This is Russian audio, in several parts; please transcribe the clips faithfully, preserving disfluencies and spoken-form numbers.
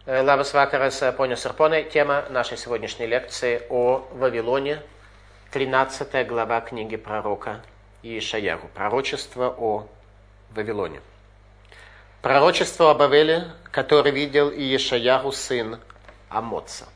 Labas vakaras, ponios ir ponai. Тема нашей сегодняшней лекции о Вавилоне, тринадцатая глава книги пророка Иешаяху. Пророчество о Вавилоне. Пророчество о Бавеле, который видел Иешаяху, сын Амоца.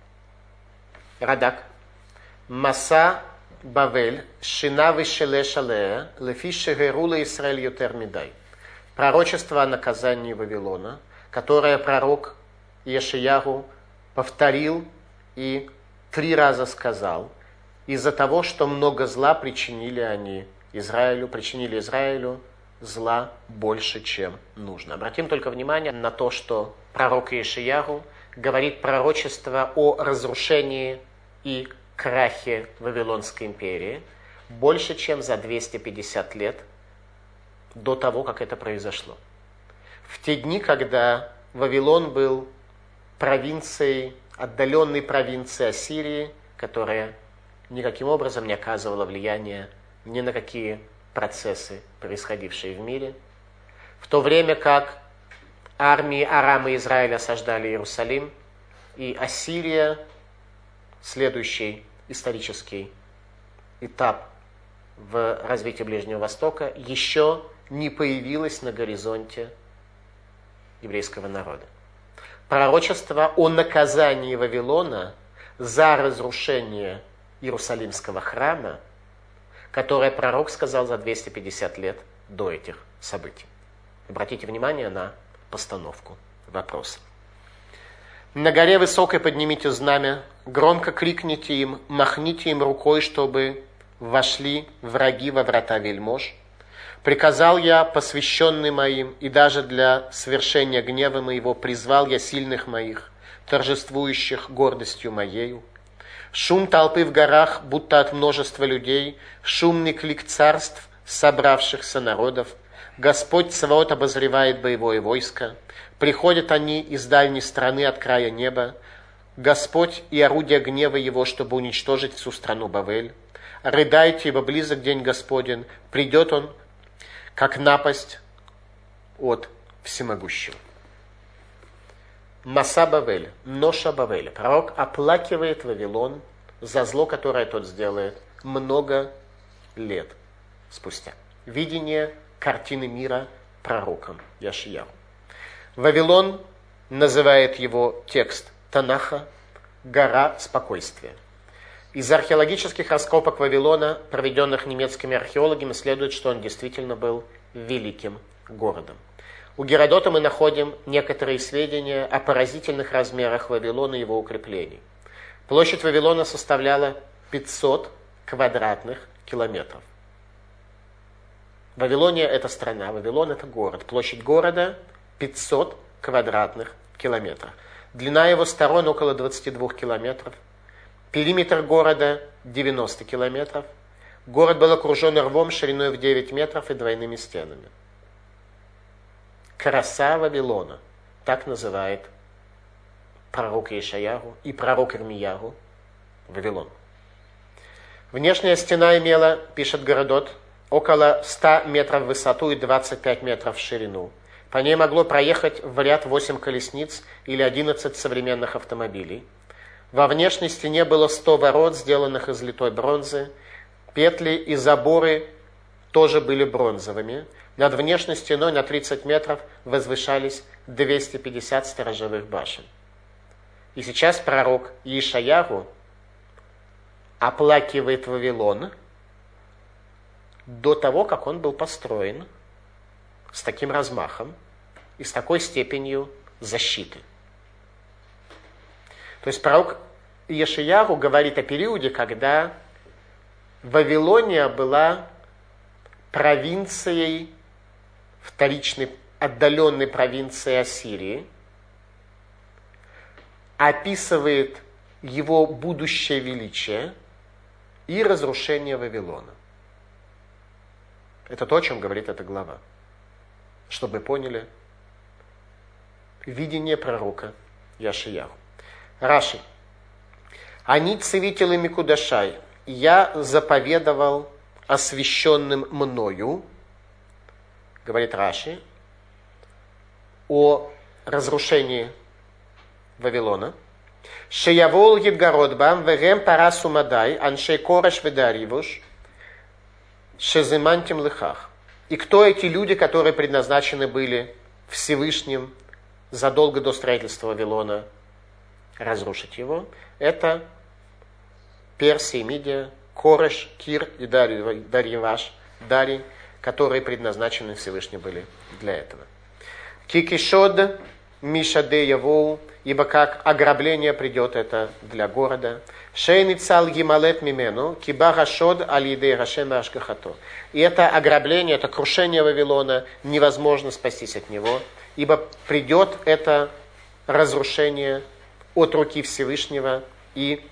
Радак. Маса Бавель, шина вишеле шалея, лефи шегерула Исраэль ютер мидай. Пророчество о наказании Вавилона, которое пророк Иешаяху повторил и три раза сказал, из-за того, что много зла причинили они Израилю, причинили Израилю зла больше, чем нужно. Обратим только внимание на то, что пророк Иешаяху говорит пророчество о разрушении и крахе Вавилонской империи больше, чем за двести пятьдесят лет до того, как это произошло. В те дни, когда Вавилон был провинцией, отдаленной провинцией Ассирии, которая никаким образом не оказывала влияния ни на какие процессы, происходившие в мире, в то время как армии Арама и Израиля осаждали Иерусалим, и Ассирия, следующий исторический этап в развитии Ближнего Востока, еще не появилась на горизонте еврейского народа. Пророчество о наказании Вавилона за разрушение Иерусалимского храма, которое пророк сказал за двести пятьдесят лет до этих событий. Обратите внимание на постановку вопроса. На горе высокой поднимите знамя, громко крикните им, махните им рукой, чтобы вошли враги во врата вельмож. Приказал я, посвященный моим, и даже для свершения гнева моего призвал я сильных моих, торжествующих гордостью моею. Шум толпы в горах, будто от множества людей, шумный клик царств, собравшихся народов. Господь Цаваот обозревает боевое войско. Приходят они из дальней страны от края неба. Господь и орудие гнева его, чтобы уничтожить всю страну Бавель. Рыдайте, ибо близок день Господень, придет он, как напасть от всемогущего. Маса Бавель, ноша Бавеля. Пророк оплакивает Вавилон за зло, которое тот сделает много лет спустя. Видение картины мира пророком Иешаяху. Вавилон называет его текст Танаха «Гора спокойствия». Из археологических раскопок Вавилона, проведенных немецкими археологами, следует, что он действительно был великим городом. У Геродота мы находим некоторые сведения о поразительных размерах Вавилона и его укреплений. Площадь Вавилона составляла пятьсот квадратных километров. Вавилония – это страна, Вавилон – это город. Площадь города – пятьсот квадратных километров. Длина его сторон около двадцати двух километров. Периметр города девяносто километров. Город был окружен рвом шириной в девять метров и двойными стенами. Краса Вавилона, так называет пророк Иешаяху и пророк Ирмияху Вавилон. Внешняя стена имела, пишет Геродот, около ста метров в высоту и двадцать пять метров в ширину. По ней могло проехать в ряд восемь колесниц или одиннадцать современных автомобилей. Во внешней стене было сто ворот, сделанных из литой бронзы. Петли и заборы тоже были бронзовыми. Над внешней стеной на тридцать метров возвышались двести пятьдесят сторожевых башен. И сейчас пророк Иешаяху оплакивает Вавилон до того, как он был построен с таким размахом и с такой степенью защиты. То есть пророк Иешаяху говорит о периоде, когда Вавилония была провинцией, вторичной, отдаленной провинцией Ассирии, описывает его будущее величие и разрушение Вавилона. Это то, о чем говорит эта глава. Чтобы мы поняли видение пророка Иешаяху. Раши. Они цивителы Микудашай. Я заповедовал освященным мною, говорит Раши, о разрушении Вавилона. Шеявол Гидгародбам, Вегем Парасу Мадай, Аншей Кореш Ведаривуш, Шеземантим Лыхах. И кто эти люди, которые предназначены были Всевышним задолго до строительства Вавилона разрушить его? Это Персия, Мидия, Кореш, Кир и Дарьеваш, Дарий, которые предназначены Всевышним были для этого. Кикишод Мишаде Явоу, ибо как ограбление придет это для города. Шейни цал гималет мимену, кибарашод алидей рашем ашгахато. И это ограбление, это крушение Вавилона, невозможно спастись от него, ибо придет это разрушение от руки Всевышнего и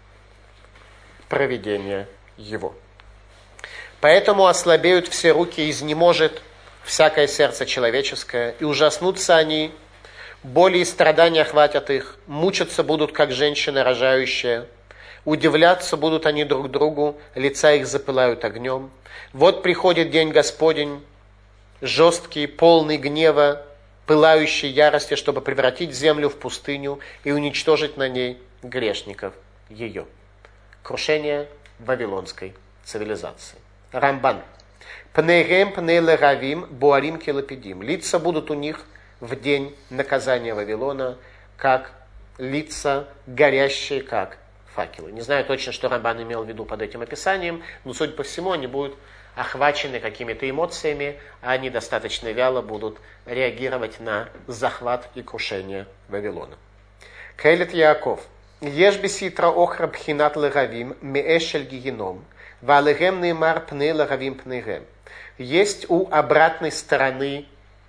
проведения его. Поэтому ослабеют все руки, изнеможет всякое сердце человеческое, и ужаснутся они, боли и страдания охватят их, мучаться будут, как женщина рожающая, удивляться будут они друг другу, лица их запылают огнем. Вот приходит день Господень, жесткий, полный гнева, пылающий ярости, чтобы превратить землю в пустыню и уничтожить на ней грешников ее. Крушение вавилонской цивилизации. Рамбан. Пнейгем пнейлеравим буарим келапидим. Лица будут у них в день наказания Вавилона, как лица горящие, как факелы. Не знаю точно, что Рамбан имел в виду под этим описанием, но, судя по всему, они будут охвачены какими-то эмоциями, а они достаточно вяло будут реагировать на захват и крушение Вавилона. Кейлет Яаков. Еш биситра охра бхинат леравим меэшель гигеном, валегем неймар пней леравим пнейгем. Есть у обратной стороны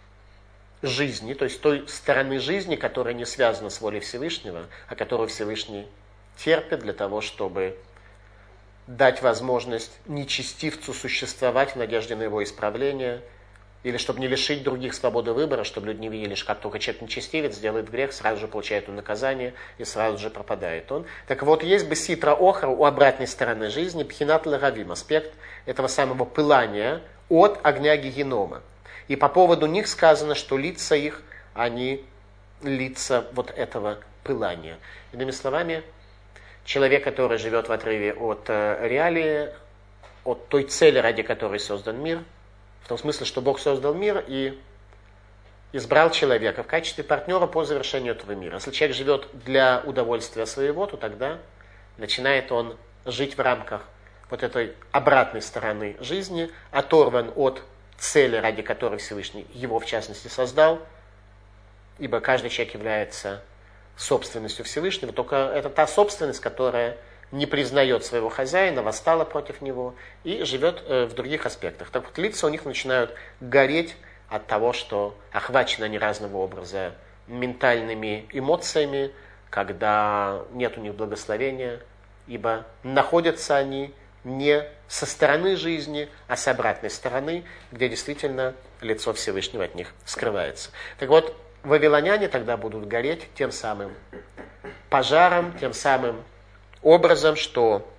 жизни, то есть той стороны жизни, которая не связана с волей Всевышнего, а которую Всевышний терпит для того, чтобы дать возможность нечестивцу существовать в надежде на его исправление, или чтобы не лишить других свободы выбора, чтобы люди не видели, что как только человек нечестивец делает грех, сразу же получает он наказание и сразу же пропадает он. Так вот, есть бы ситра охра у обратной стороны жизни, пхинат леравим, аспект этого самого пылания от огня гигенома. И по поводу них сказано, что лица их, они лица вот этого пылания. Иными словами, человек, который живет в отрыве от реалии, от той цели, ради которой создан мир, в том смысле, что Бог создал мир и избрал человека в качестве партнера по завершению этого мира. Если человек живет для удовольствия своего, то тогда начинает он жить в рамках вот этой обратной стороны жизни, оторван от цели, ради которой Всевышний его, в частности, создал, ибо каждый человек является собственностью Всевышнего, только это та собственность, которая не признает своего хозяина, восстала против него и живет в других аспектах. Так вот, лица у них начинают гореть от того, что охвачены они разного образа ментальными эмоциями, когда нет у них благословения, ибо находятся они не со стороны жизни, а с обратной стороны, где действительно лицо Всевышнего от них скрывается. Так вот, вавилоняне тогда будут гореть тем самым пожаром, тем самым образом, что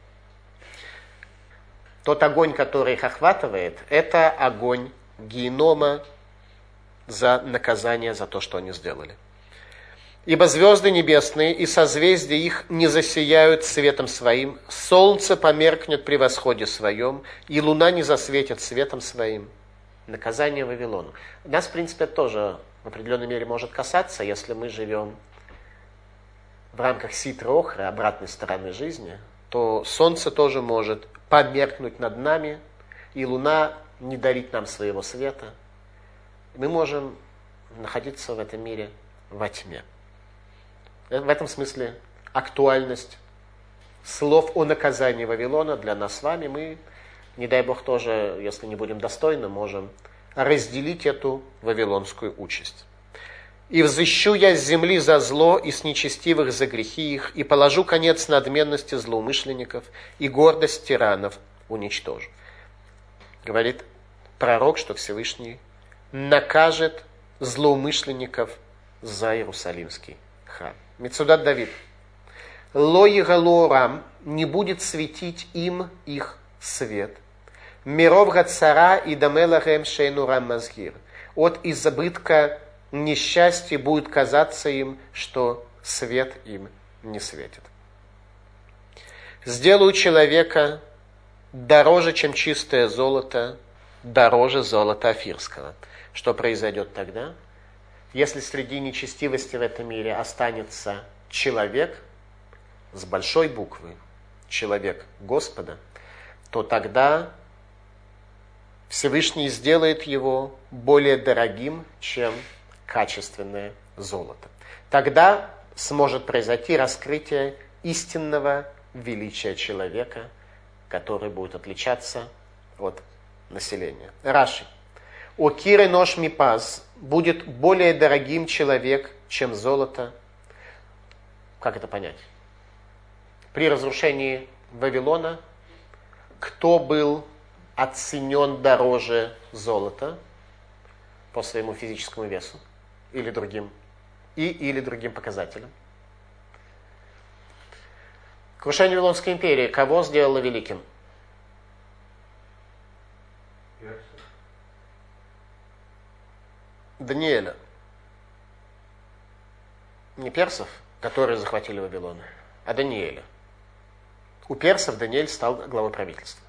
тот огонь, который их охватывает, это огонь генома за наказание за то, что они сделали. Ибо звезды небесные и созвездия их не засияют светом своим, солнце померкнет при восходе своем, и луна не засветит светом своим. Наказание Вавилону. Нас, в принципе, тоже в определенной мере может касаться, если мы живем в рамках ситры охры, обратной стороны жизни, то солнце тоже может померкнуть над нами, и луна не дарить нам своего света. Мы можем находиться в этом мире во тьме. В этом смысле актуальность слов о наказании Вавилона для нас с вами, мы, не дай Бог тоже, если не будем достойны, можем разделить эту вавилонскую участь. «И взыщу я с земли за зло, и с нечестивых за грехи их, и положу конец надменности злоумышленников, и гордость тиранов уничтожу». Говорит пророк, что Всевышний накажет злоумышленников за Иерусалимский храм. Мецудат Давид. «Ло егалорам, не будет светить им их свет. Миров гацара и дамелахем шейнурам мазгир». От избытка несчастье будет казаться им, что свет им не светит. Сделаю человека дороже, чем чистое золото, дороже золота афирского. Что произойдет тогда? Если среди нечестивости в этом мире останется человек с большой буквы, человек Господа, то тогда Всевышний сделает его более дорогим, чем качественное золото. Тогда сможет произойти раскрытие истинного величия человека, который будет отличаться от населения. Раши. «О кире нож мипаз» будет более дорогим человек, чем золото. Как это понять? При разрушении Вавилона кто был оценен дороже золота по своему физическому весу или другим, и или другим показателям? Крушение Вавилонской империи кого сделало великим? Даниэля. Не персов, которые захватили Вавилон, а Даниэля. У персов Даниэль стал главой правительства.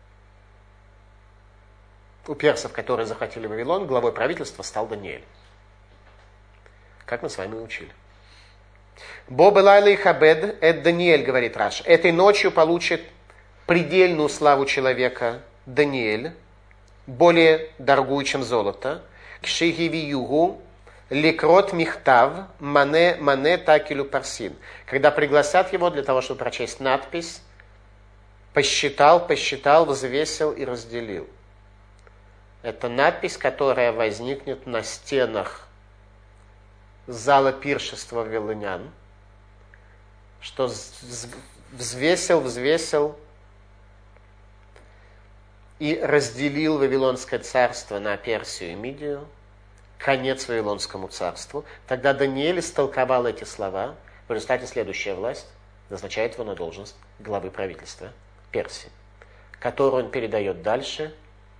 У персов, которые захватили Вавилон, главой правительства стал Даниэль. Как мы с вами учили. Боба лайла и хабед, это Даниэль, говорит Раш. Этой ночью получит предельную славу человека Даниэль, более дорогую, чем золото. Кшигиви югу лекрот михтав мане мане такилю парсин. Когда пригласят его для того, чтобы прочесть надпись, посчитал, посчитал, взвесил и разделил. Это надпись, которая возникнет на стенах зала пиршества вавилонян, что взвесил, взвесил и разделил Вавилонское царство на Персию и Мидию, конец Вавилонскому царству. Тогда Даниэль истолковал эти слова. В результате следующая власть назначает его на должность главы правительства Персии, которую он передает дальше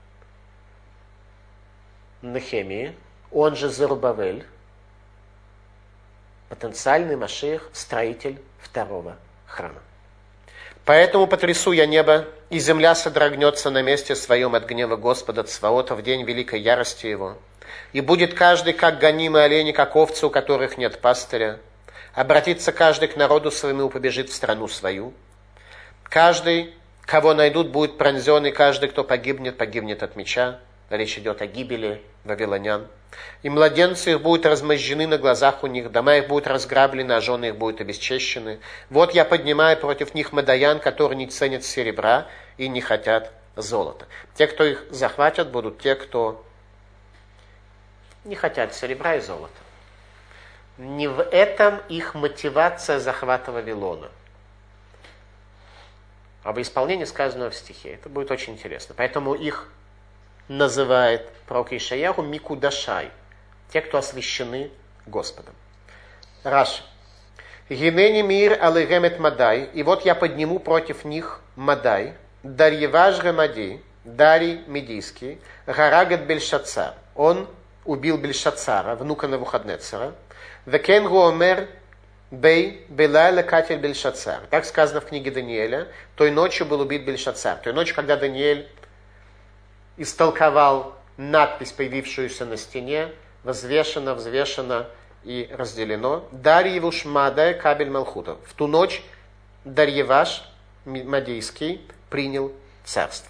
Нехемии, он же Зарубавель, потенциальный Машиах, строитель второго храма. Поэтому потрясу я небо, и земля содрогнется на месте своем от гнева Господа Цваота в день великой ярости его. И будет каждый, как гонимые олени, как овцы, у которых нет пастыря. Обратится каждый к народу своему и побежит в страну свою. Каждый, кого найдут, будет пронзен, и каждый, кто погибнет, погибнет от меча. Речь идет о гибели вавилонян. И младенцы их будут размозжены на глазах у них, дома их будут разграблены, а жены их будут обесчещены. Вот я поднимаю против них мадаян, которые не ценят серебра и не хотят золота. Те, кто их захватят, будут те, кто не хотят серебра и золота. Не в этом их мотивация захвата Вавилона, а в исполнении сказанного в стихе. Это будет очень интересно. Поэтому их называет пророк Ишаяху Микудашай, те, кто освящены Господом. Раши. Гинени мир алейгемет мадай, и вот я подниму против них мадай, дарьеваж гамади, Дарий Медийский, Гарагат Бельшацар. Он убил Бельшацара, внука Навуходнецера. Векенгу омер бей белайла катель Бельшацар. Так сказано в книге Даниэля. Той ночью был убит Бельшацар. Той ночью, когда Даниэль истолковал надпись, появившуюся на стене, взвешено, взвешено и разделено. Дарьевуш Мадай Кабель Малхута. В ту ночь Дарьеваш Мадейский принял царство.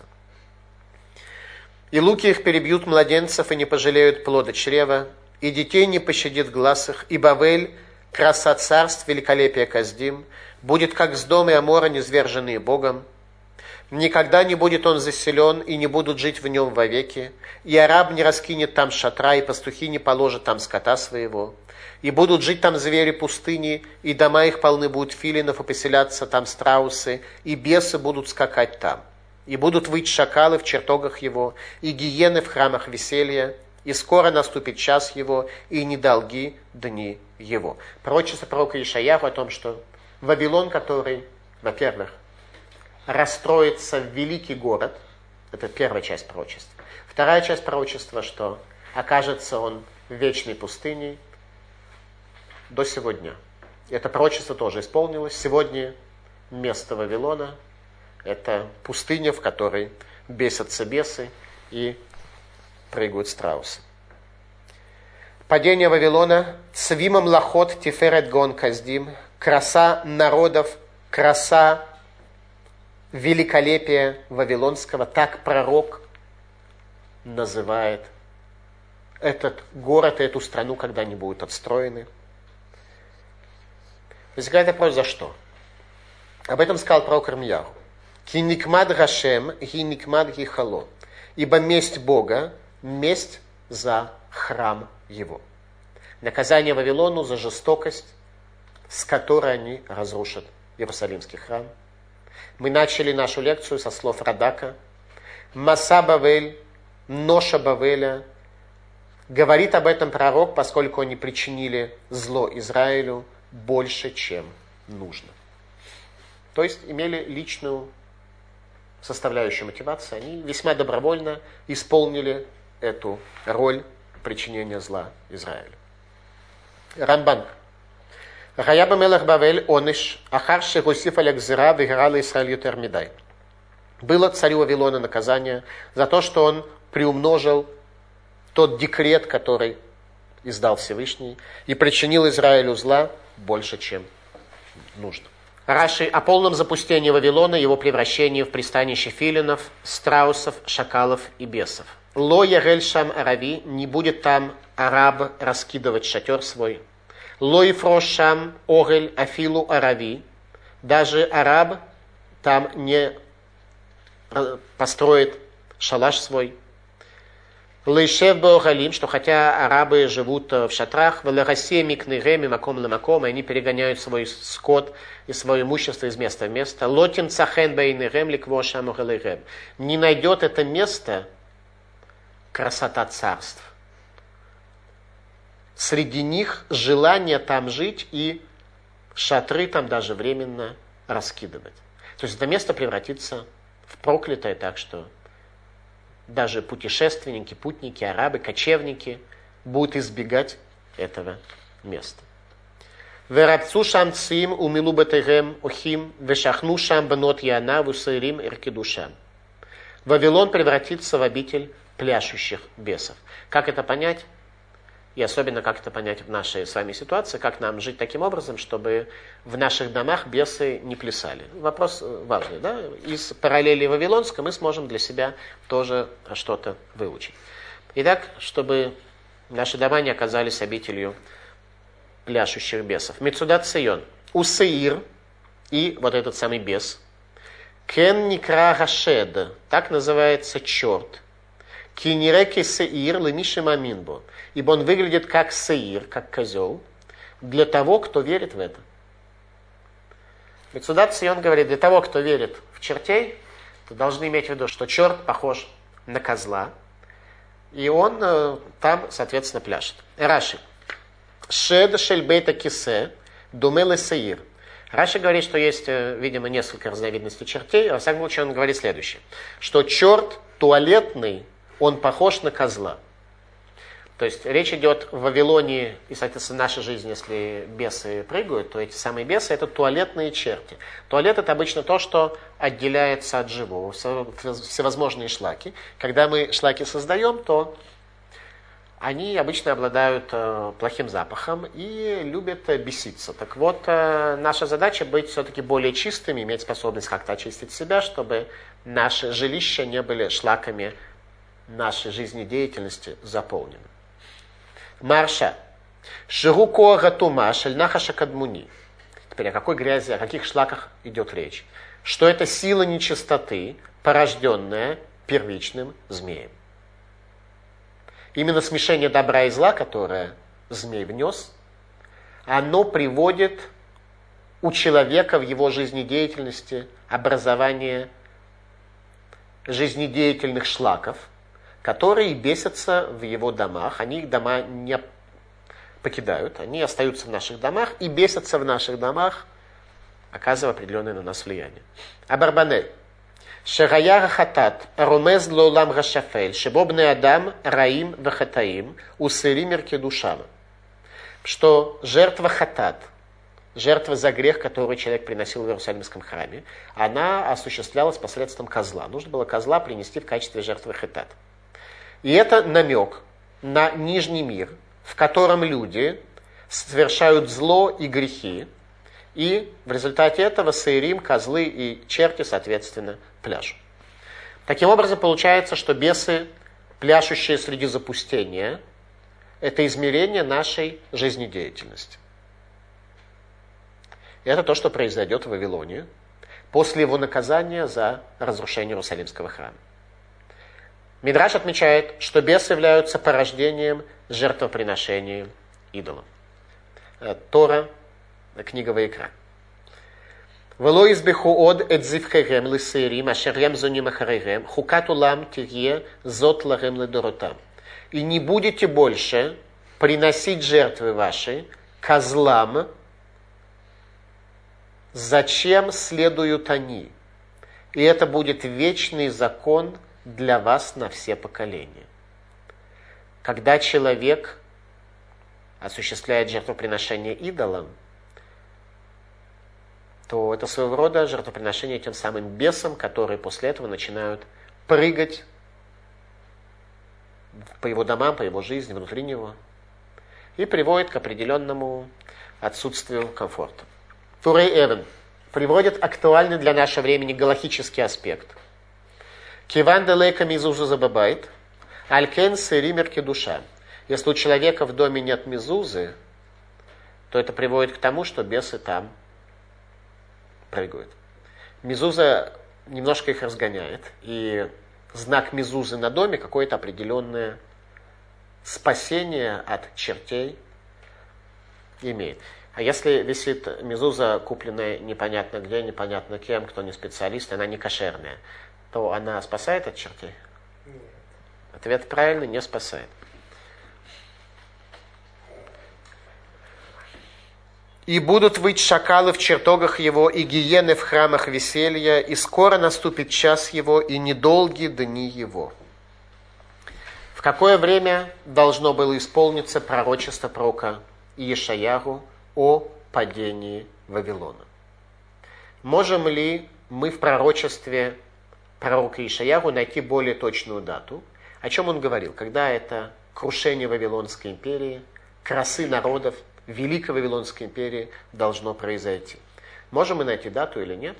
И луки их перебьют младенцев и не пожалеют плода чрева, и детей не пощадит глаз их, и Бавель, краса царств, великолепие Каздим, будет как с дома и Амора, низверженные Богом. Никогда не будет он заселен, и не будут жить в нем вовеки, и араб не раскинет там шатра, и пастухи не положат там скота своего, и будут жить там звери пустыни, и дома их полны будут филинов, и поселятся там страусы, и бесы будут скакать там, и будут выть шакалы в чертогах его, и гиены в храмах веселья, и скоро наступит час его, и недолги дни его. Пророчество пророка Ишаяху о том, что Вавилон, который, во-первых, расстроится в великий город, это первая часть пророчества. Вторая часть пророчества, что окажется он в вечной пустыне до сего дня. это пророчество тоже исполнилось. Сегодня место Вавилона – это пустыня, в которой бесятся бесы и прыгают страусы. Падение Вавилона. Цвимам лахот тиферет гон каздим. Краса народов, краса великолепия Вавилонского. Так пророк называет этот город и эту страну, когда они будут отстроены. Возникает вопрос, за что? Об этом сказал пророк Ирмияху. Ки никмад гашем, ги никмад ги хало. Ибо месть Бога, месть за храм его. Наказание Вавилону за жестокость, с которой они разрушат Иерусалимский храм. Мы начали нашу лекцию со слов Радака. Маса Бавель, ноша Бавеля. Говорит об этом пророк, поскольку они причинили зло Израилю больше, чем нужно. То есть имели личную составляющую мотивации. Они весьма добровольно исполнили эту роль причинения зла Израилю. Рамбан. Гаяба мелах Бавель оныш, ахар шегусиф алякзира виграла Исраиль ютер мидай. Было царю Вавилона наказание за то, что он приумножил тот декрет, который издал Всевышний, и причинил Израилю зла больше, чем нужно. Раши о полном запустении Вавилона, его превращении в пристанище филинов, страусов, шакалов и бесов. Ло ярель шам арави, не будет там араб раскидывать шатер свой. Ло ифрош шам огель афилу арави, даже араб там не построит шалаш свой. Лейшев беогалим, что хотя арабы живут в шатрах, в легасе микнегем и маком лемаком, и они перегоняют свой скот и свое имущество из места в место. Лотим цахен бейнегем ликвошам угалегем. Не найдет это место красота царств. Среди них желание там жить и шатры там даже временно раскидывать. То есть это место превратится в проклятое, так что даже путешественники, путники, арабы, кочевники будут избегать этого места. Верабцу шам цим умилу бетегем охим вешахну шам бенот яна вусаирим иркидушам. Вавилон превратится в обитель пляшущих бесов. Как это понять? И особенно, как это понять в нашей с вами ситуации, как нам жить таким образом, чтобы в наших домах бесы не плясали. Вопрос важный, да? Из параллели вавилонской мы сможем для себя тоже что-то выучить. Итак, чтобы наши дома не оказались обителью пляшущих бесов. Мецудат Сион. Усеир, и вот этот самый бес. Кен никра гашед, так называется черт. Киниреки сеир лемиши маминбо. Ибо он выглядит как сеир, как козел, для того, кто верит в это. Мецудат Сион говорит, для того, кто верит в чертей, то должны иметь в виду, что черт похож на козла, и он э, там, соответственно, пляшет. Раши. Шед шельбейта кисе думеле сеир. Раши говорит, что есть, видимо, несколько разновидностей чертей. Во всяком случае, он говорит следующее, что черт туалетный, он похож на козла. То есть речь идет в Вавилоне, и, соответственно, в нашей жизни, если бесы прыгают, то эти самые бесы – это туалетные черти. Туалет – это обычно то, что отделяется от живого, всевозможные шлаки. Когда мы шлаки создаем, то они обычно обладают плохим запахом и любят беситься. Так вот, наша задача быть все-таки более чистыми, иметь способность как-то очистить себя, чтобы наши жилища не были шлаками нашей жизнедеятельности заполнены. Марша. Шируко гатума шельнаха кадмуни. Теперь о какой грязи, о каких шлаках идет речь? Что это сила нечистоты, порожденная первичным змеем. Именно смешение добра и зла, которое змей внес, оно приводит у человека в его жизнедеятельности образование жизнедеятельных шлаков, которые бесятся в его домах. Они их дома не покидают, они остаются в наших домах и бесятся в наших домах, оказывая определенное на нас влияние. Абарбанель. Шераяра хатат, ромез лолам гашафель, шебобный адам, раим вахатаим, усырим иркедушама. Что жертва хатат, жертва за грех, которую человек приносил в Иерусалимском храме, она осуществлялась посредством козла. Нужно было козла принести в качестве жертвы хетат. И это намек на нижний мир, в котором люди совершают зло и грехи, и в результате этого саирим, козлы и черти, соответственно, пляшут. Таким образом, получается, что бесы, пляшущие среди запустения, это измерение нашей жизнедеятельности. И это то, что произойдет в Вавилоне после его наказания за разрушение Иерусалимского храма. Мидраш отмечает, что бесы являются порождением жертвоприношения идолам. Тора, книга Ваикра. «Вело избеху од эт зивхерем лисейрим, ашерем зуним ахаререм, хукат улам тирье зот ларем ледоротам». И не будете больше приносить жертвы ваши козлам, зачем следуют они? И это будет вечный закон для вас на все поколения. Когда человек осуществляет жертвоприношение идолам, то это своего рода жертвоприношение тем самым бесам, которые после этого начинают прыгать по его домам, по его жизни, внутри него, и приводит к определенному отсутствию комфорта. Турей Эвен приводит актуальный для нашего времени галахический аспект. Киван делейка мизуза забабайт, алькен сыримерки душа. Если у человека в доме нет мизузы, то это приводит к тому, что бесы там прыгают. Мизуза немножко их разгоняет, и знак мизузы на доме какое-то определенное спасение от чертей имеет. А если висит мизуза, купленная непонятно где, непонятно кем, кто не специалист, она не кошерная, то она спасает от чертей? Нет. Ответ правильный, не спасает. «И будут выть шакалы в чертогах его, и гиены в храмах веселья, и скоро наступит час его, и недолгие дни его». В какое время должно было исполниться пророчество пророка Иешаяху о падении Вавилона? Можем ли мы в пророчестве пророка Иешаяху найти более точную дату? О чем он говорил? Когда это крушение Вавилонской империи, красы народов, Великой Вавилонской империи должно произойти. Можем мы найти дату или нет?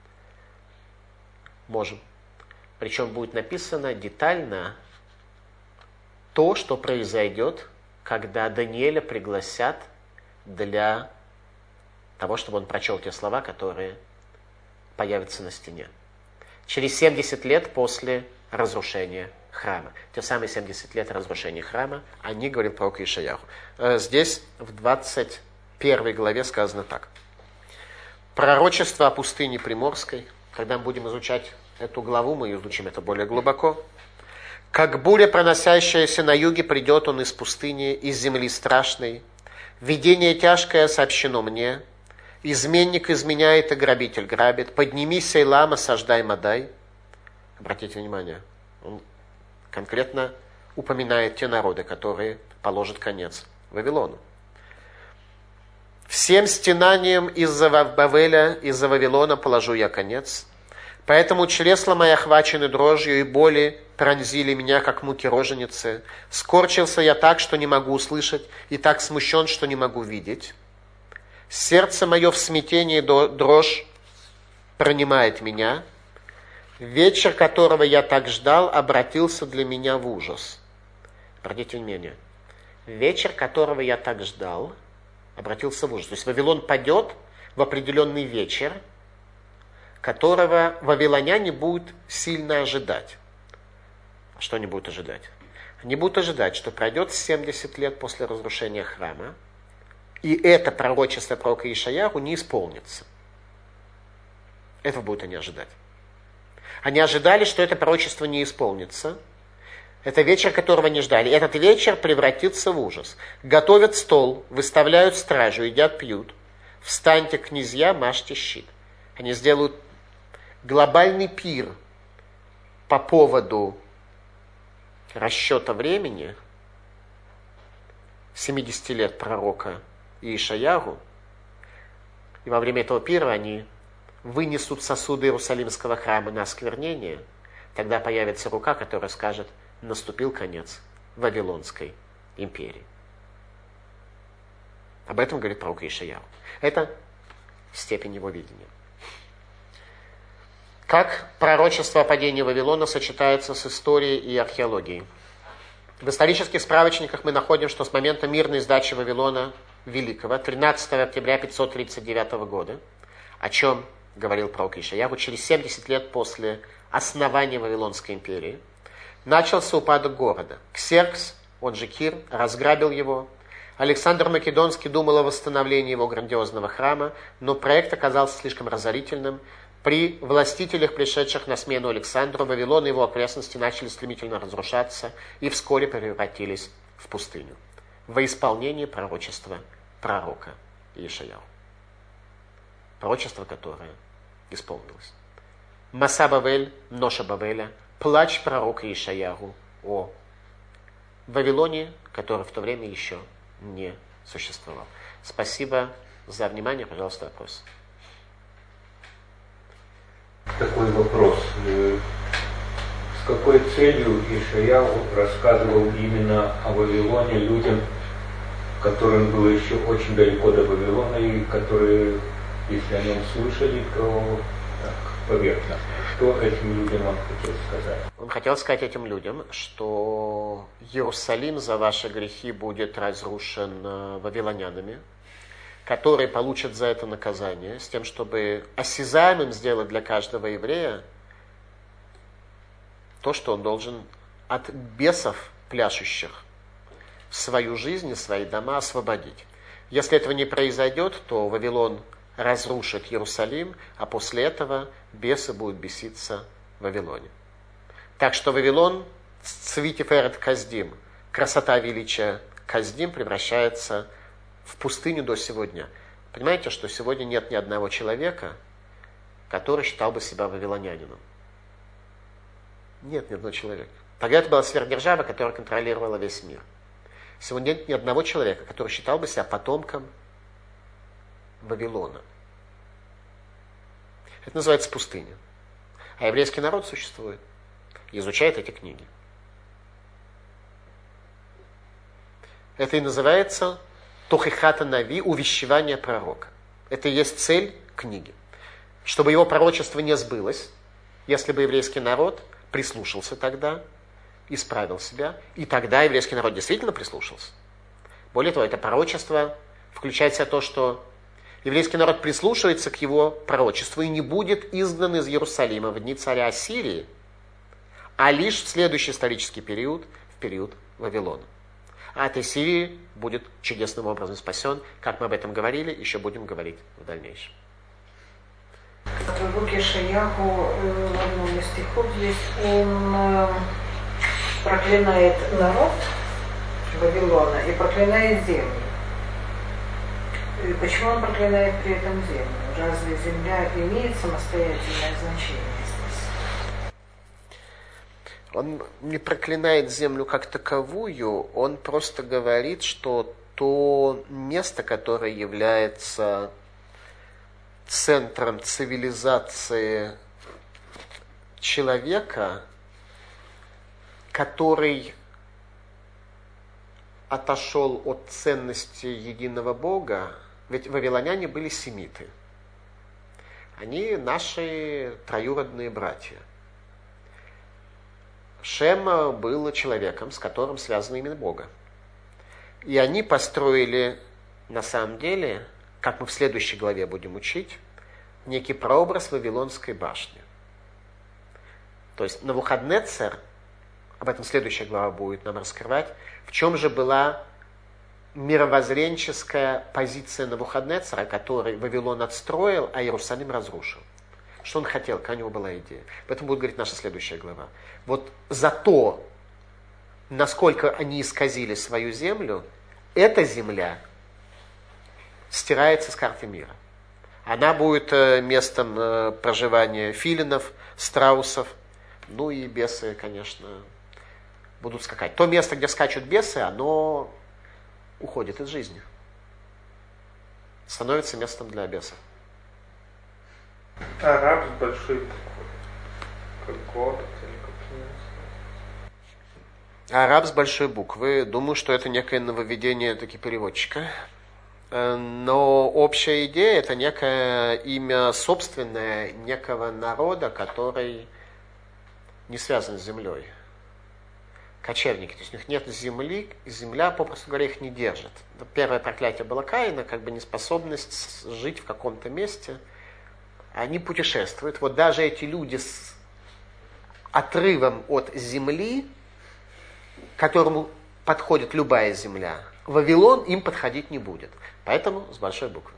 Можем. Причем будет написано детально то, что произойдет, когда Даниэля пригласят для того, чтобы он прочел те слова, которые появятся на стене. Через семьдесят лет после разрушения храма. Те самые семьдесят лет разрушения храма, о них говорил пророк Иешаяху. Здесь в двадцать первой главе сказано так. Пророчество о пустыне Приморской. Когда мы будем изучать эту главу, мы изучим это более глубоко. «Как буря, проносящаяся на юге, придет он из пустыни, из земли страшной. Видение тяжкое сообщено мне. Изменник изменяет, и грабитель грабит. Поднимись, Сейлам, осаждай Мадай». Обратите внимание, он конкретно упоминает те народы, которые положат конец Вавилону. «Всем стенаниям из-за Бавеля, из-за Вавилона положу я конец. Поэтому чресла мои охвачены дрожью, и боли пронзили меня, как муки роженицы. Скорчился я так, что не могу услышать, и так смущен, что не могу видеть. Сердце мое в смятении дрожь пронимает меня. Вечер, которого я так ждал, обратился для меня в ужас». Обратите внимание. Вечер, которого я так ждал, обратился в ужас. То есть Вавилон падет в определенный вечер, которого вавилоняне будут сильно ожидать. А что они будут ожидать? Они будут ожидать, что пройдет семьдесят лет после разрушения храма, и это пророчество пророка Иешаяху не исполнится. Этого будут они ожидать. Они ожидали, что это пророчество не исполнится. Это вечер, которого не ждали. Этот вечер превратится в ужас. Готовят стол, выставляют стражу, едят, пьют. Встаньте, князья, мажьте щит. Они сделают глобальный пир по поводу расчета времени семидесяти лет пророка Иешаяху, И во время этого пира они вынесут сосуды Иерусалимского храма на осквернение, тогда появится рука, которая скажет: наступил конец Вавилонской империи. Об этом говорит пророк Ишаяу. Это степень его видения. Как пророчество о падении Вавилона сочетается с историей и археологией? В исторических справочниках мы находим, что с момента мирной сдачи Вавилона Великого, тринадцатого октября пятьсот тридцать девятого года, о чем говорил пророк Ишаяху, через семьдесят лет после основания Вавилонской империи, начался упадок города. Ксеркс, он же Кир, разграбил его. Александр Македонский думал о восстановлении его грандиозного храма, но проект оказался слишком разорительным. При властителях, пришедших на смену Александру, Вавилон и его окрестности начали стремительно разрушаться и вскоре превратились в пустыню. Во исполнение пророчества пророка Ишаяу. Пророчество, которое исполнилось. Маса Бавель, Ноша Бавеля, плач пророка Ишаяу о Вавилоне, который в то время еще не существовал. Спасибо за внимание. Пожалуйста, вопрос. Такой вопрос. С какой целью Ишаяу рассказывал именно о Вавилоне людям, которым было еще очень далеко до Вавилона, и которые, если о нем слышали, то так, поверхностно? Что этим людям он хотел сказать? Он хотел сказать этим людям, что Иерусалим за ваши грехи будет разрушен вавилонянами, которые получат за это наказание, с тем, чтобы осязаемым сделать для каждого еврея то, что он должен от бесов пляшущих свою жизнь и свои дома освободить. Если этого не произойдет, то Вавилон разрушит Иерусалим, а после этого бесы будут беситься в Вавилоне. Так что Вавилон, цвитиферет каздим, красота величия каздим, превращается в пустыню до сегодня. Понимаете, что сегодня нет ни одного человека, который считал бы себя вавилонянином? Нет ни одного человека. Тогда это была сверхдержава, которая контролировала весь мир. Сегодня нет ни одного человека, который считал бы себя потомком Вавилона. Это называется пустыня. А еврейский народ существует и изучает эти книги. Это и называется Тохихата Нави, увещевание пророка. Это и есть цель книги. Чтобы его пророчество не сбылось, если бы еврейский народ прислушался тогда, исправил себя, и тогда еврейский народ действительно прислушался. Более того, это пророчество включает в себя то, что еврейский народ прислушивается к его пророчеству и не будет изгнан из Иерусалима в дни царя Ассирии, а лишь в следующий исторический период, в период Вавилона. А от Ассирии будет чудесным образом спасен, как мы об этом говорили, еще будем говорить в дальнейшем. Пророк Ишаяху в одном из стихов здесь он проклинает народ Вавилона и проклинает землю. И почему он проклинает при этом землю? Разве земля имеет самостоятельное значение здесь? Он не проклинает землю как таковую, он просто говорит, что то место, которое является центром цивилизации человека, который отошел от ценности единого Бога, ведь вавилоняне были семиты. Они наши троюродные братья. Шем был человеком, с которым связано имя Бога. И они построили, на самом деле, как мы в следующей главе будем учить, некий прообраз Вавилонской башни. То есть Навуходнецер, об этом следующая глава будет нам раскрывать, в чем же была мировоззренческая позиция Навуходнецера, который Вавилон отстроил, а Иерусалим разрушил. Что он хотел, какая у него была идея. Об этом будет говорить наша следующая глава. Вот за то, насколько они исказили свою землю, эта земля стирается с карты мира. Она будет местом проживания филинов, страусов, ну и бесы, конечно, будут скакать. То место, где скачут бесы, оно уходит из жизни. Становится местом для бесов. Араб с большой буквы. Как город или как это. Араб с большой буквы. Думаю, что это некое нововведение таки переводчика. Но общая идея – это некое имя собственное некого народа, который не связан с землей. Кочевники, то есть у них нет земли, и земля, попросту говоря, их не держит. Первое проклятие было Каина, как бы неспособность жить в каком-то месте. Они путешествуют. Вот даже эти люди с отрывом от земли, к которому подходит любая земля, Вавилон им подходить не будет. Поэтому с большой буквы.